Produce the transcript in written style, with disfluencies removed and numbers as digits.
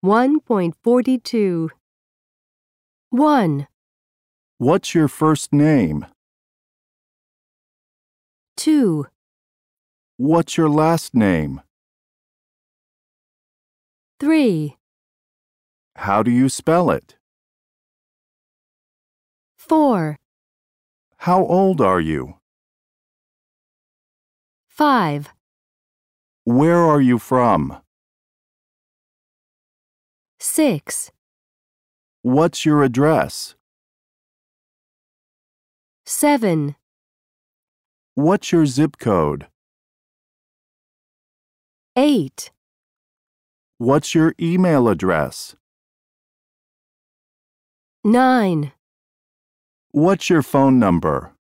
1.42. 1, What's your first name? 2, What's your last name? 3, How do you spell it? 4, How old are you? 5, Where are you from? 6, What's your address? 7, What's your zip code? 8, What's your email address? 9. What's your phone number?